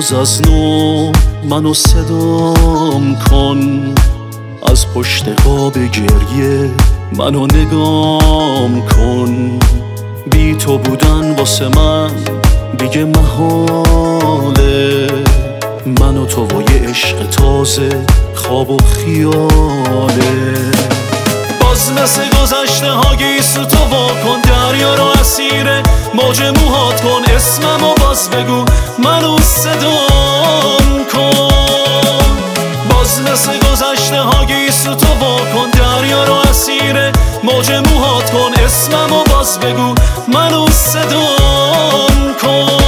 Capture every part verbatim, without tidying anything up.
باز از نو منو صدام کن، از پشت قاب گریه منو نگام کن. بی تو بودن واسه من دیگه محاله، من و تو و یه عشق تازه خواب و خیاله. باز مثل گذشته ها گیسو تو واکن، دریا رو اسیر موج موهات کن. اسممو باز بگو منو صدام کن. باز مثل گذشته ها گیسو تو واکن، دریا رو اسیر موج موهات کن. اسممو باز بگو منو صدام کن.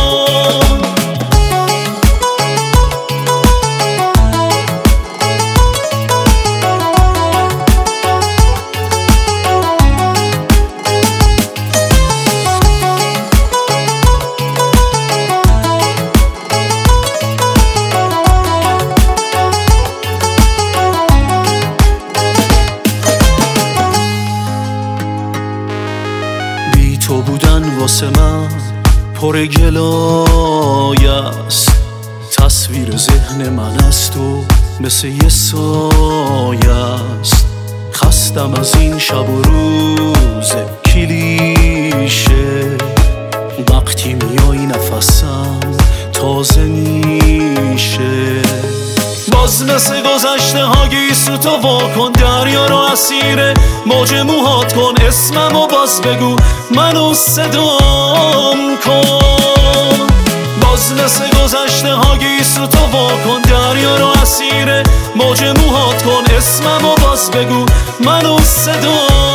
تو بودن واسه من پر گلای است، تصویر ذهن من است و مثل یه سایه است. خستم از این شب و روز کلیشه، وقتی میای نفسم تازه میشه. باز مثل گذشته ها گیسو تو واکن، دریا رو اسیر موج موهات کن. اسممو باز بگو منو صدام کن. باز مثل گذشته ها گیسو تو واکن، دریا رو اسیر موج موهات کن. اسممو باز بگو منو صدام